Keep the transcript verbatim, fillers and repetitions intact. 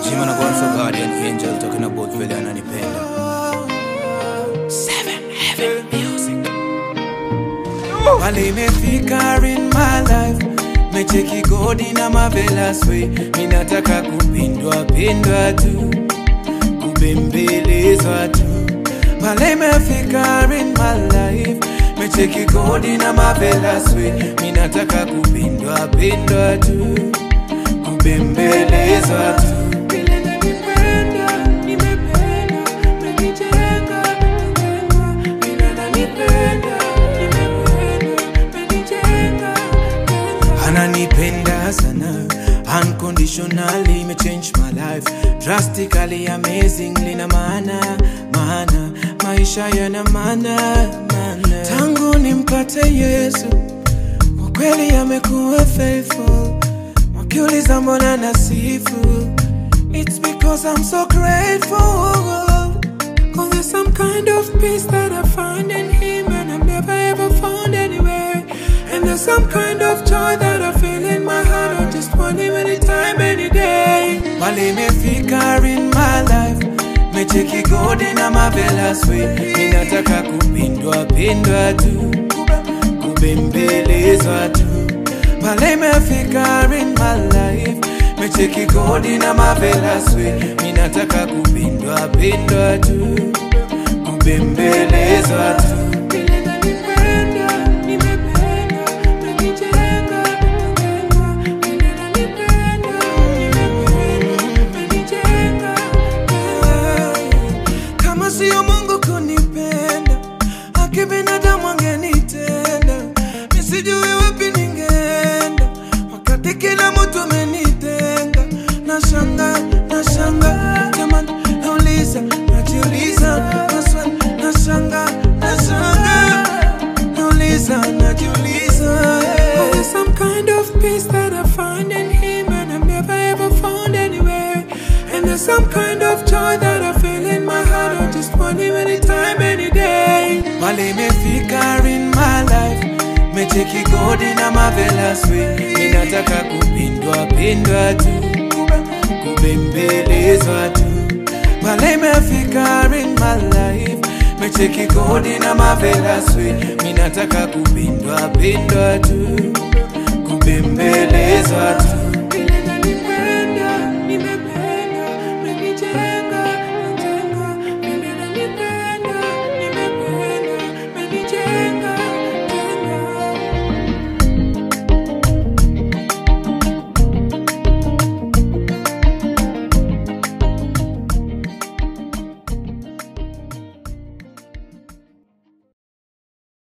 Jimmy na gone for Guardian Angel talking about vile ananipenda. Seven Heaven Music. Wale imefika in my life, mecheki godi na marvelous way. Minataka kupindwa pindwa tu, kubembelezwa tu. Wale imefika in my life, mecheki godi na marvelous way. Minataka kupindwa pindwa tu, kubembelezwa tu. Ananipenda sana, unconditionally, me change my life drastically, amazingly, na maana, maana, maisha yana maana, maana. Tangu nimpate Yesu, ukweli amekuwa faithful. Wakiuliza mbona nasifu, it's because I'm so grateful. Cause there's some kind of peace that I find in Him, and I've never ever found anywhere. And there's some kind of joy that I feel in my heart. I just want Him anytime, any day. Wale imefika in my life, mecheki godi na marvelous way. Minataka kupindwa pindwa tu, kubembelezwa tu. Wale imefika in my life, mecheki godi na marvelous way. Minataka kupindwa pindwa tu, kubembelezwa tu. Sio Mungu kunipenda, haki binadamu angenitenda. Nisijui wapi ningeenda, wakati kila mtu amenitenga. Nashanga, nashanga, jamani, nauliza, najiuliza, maswali, nashanga, nashanga, nauliza, najiuliza. Oh, there's some kind of peace that I find in Him, and I've never ever found anywhere. And there's some kind of joy that I feel in my heart. I just want Him anytime, any day. Wale imefika in my life, mecheki godi na marvelous way. Minataka kupindwa pindwa tu, kubembelezwa tu. Wale imefika in my life, mecheki godi na marvelous way. Minataka kupindwa pindwa tu, kubembelezwa tu.